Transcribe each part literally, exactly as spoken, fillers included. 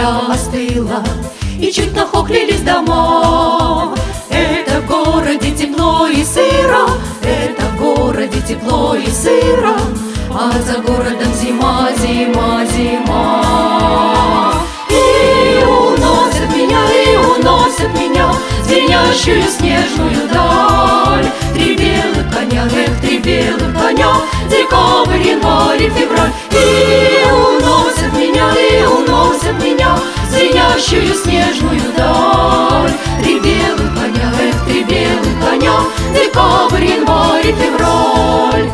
земля остыла, и чуть нахохлились дома. Это в городе тепло и сыро, это в городе тепло и сыро, а за городом зима, зима, зима. И уносят меня, и уносят меня в звенящую снежную даль. Три белых коня, эх, три белых коня, декабрь, январь и февраль. И уносят меня, и уносят меня в звенящую снежную даль. Три белых коня, эх, три белых коня, декабрь, январь и февраль.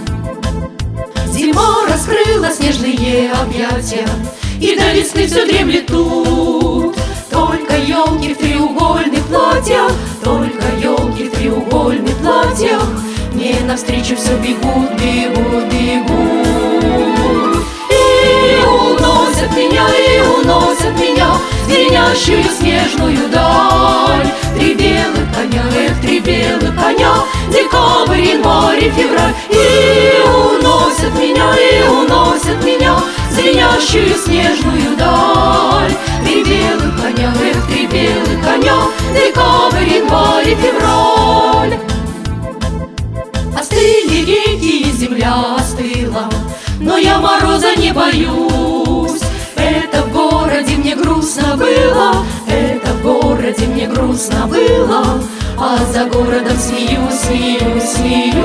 Зима раскрыла снежные объятия, и до весны все дремлет тут. Только елки в треугольных платьях, только елки в треугольных платьях мне навстречу все бегут, бегут, бегут. И уносят меня, и уносят меня в звенящую снежную даль. Три белых коня, эх, три белых коня, декабрь, январь и февраль. И уносят меня, и уносят меня в звенящую снежную даль. Три белых коня, эх, три белых коня, декабрь, январь и февраль. Остыли реки, и земля остыла, но я мороза не боюсь. Это в городе мне грустно было, это в городе мне грустно было, а за городом смеюсь, смеюсь, смеюсь.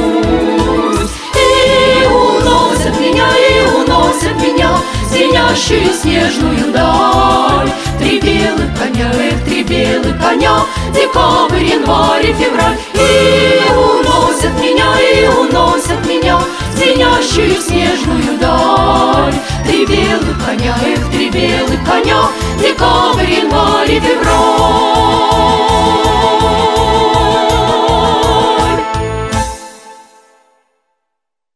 И уносят меня, и уносят меня в звенящую снежную даль. Три белых коня, эх, три белых коня, декабрь, январь и февраль. И уносят меня, и уносят меня в звенящую снежную даль. Три белых коня, эх, три белых коня, декабрь, январь и февраль.